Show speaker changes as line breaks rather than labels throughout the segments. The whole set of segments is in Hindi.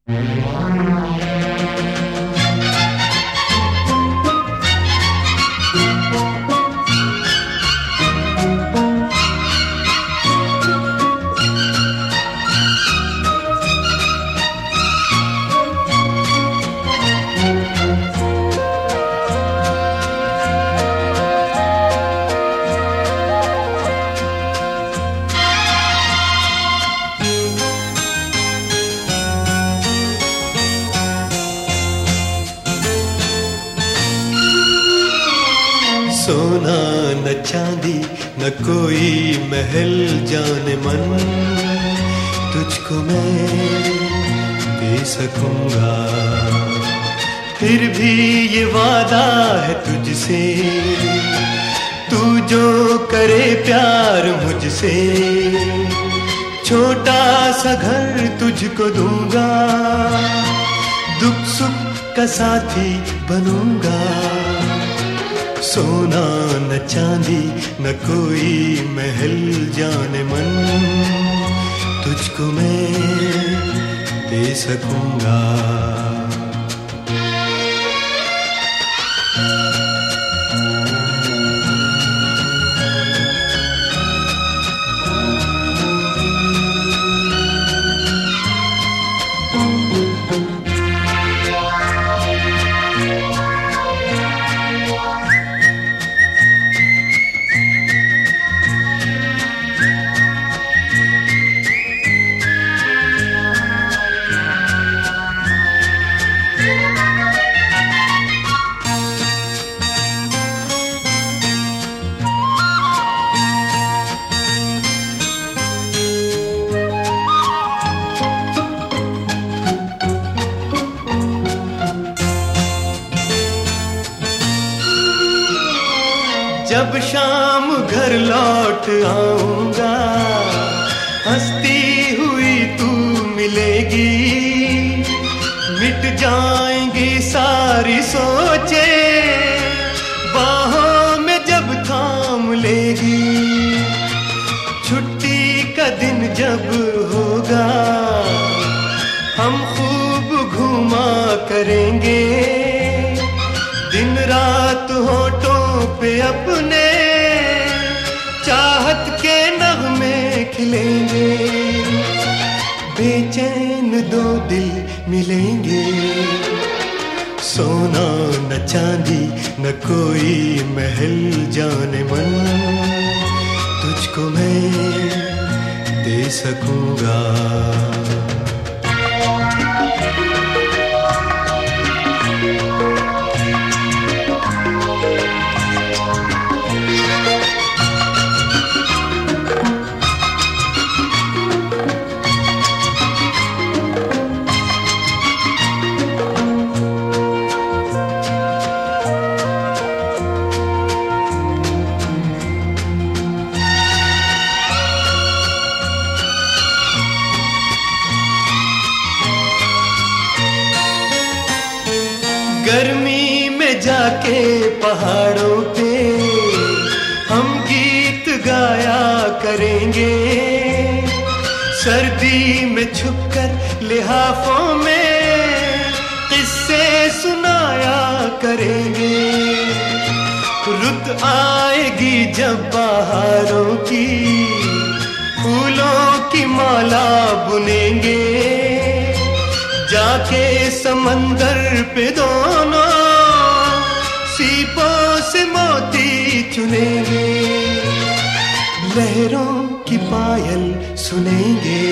सोना न चांदी न कोई महल जाने मन, तुझको मैं दे सकूंगा। फिर भी ये वादा है तुझसे, तू जो करे प्यार मुझसे, छोटा सा घर तुझको दूंगा, दुख सुख का साथी बनूंगा। सोना न चांदी न कोई महल जाने मन, तुझको मैं दे सकूंगा। जब शाम घर लौट आऊंगा, हंसती हुई तू मिलेगी, मिट जाएंगी सारी सोचे, बाहों में जब थाम लेगी। छुट्टी का दिन जब होगा, हम खूब घूमा करेंगे, दिन रात होठों पे अपने चाहत के नगमे खिलेंगे, बेचैन दो दिल मिलेंगे। सोना न चांदी न कोई महल जाने मन, तुझको मैं दे सकूंगा। गर्मी में जाके पहाड़ों पे हम गीत गाया करेंगे, सर्दी में छुपकर लिहाफों में किस्से सुनाया करेंगे। रुत आएगी जब बहारों की, फूलों की माला बुनेंगे, जाके समंदर पे दोनों सीपों से मोती चुनेंगे, लहरों की पायल सुनेंगे।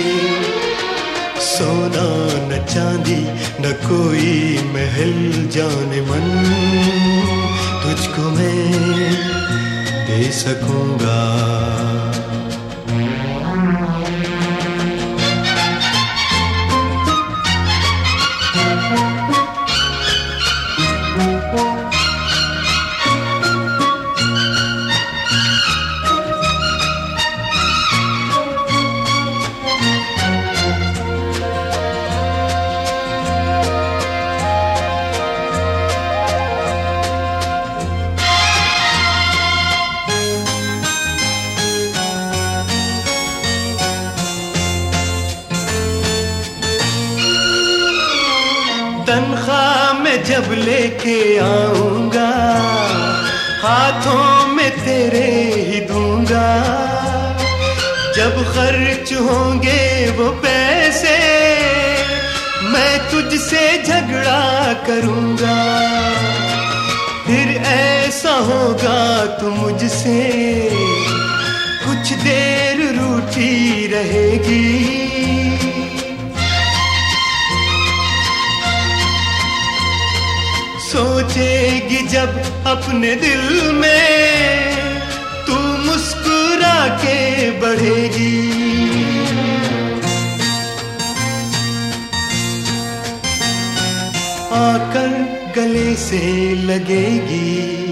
सोना न चांदी न कोई महल जाने मन, तुझको मैं दे सकूंगा। तनख्वाह में जब लेके आऊंगा, हाथों में तेरे ही दूंगा। जब खर्च होंगे वो पैसे, मैं तुझसे झगड़ा करूंगा। फिर ऐसा होगा तू मुझसे कुछ देर रूठी रहेगी। सोचेगी जब अपने दिल में, तू मुस्कुरा के बढ़ेगी। आकर गले से लगेगी,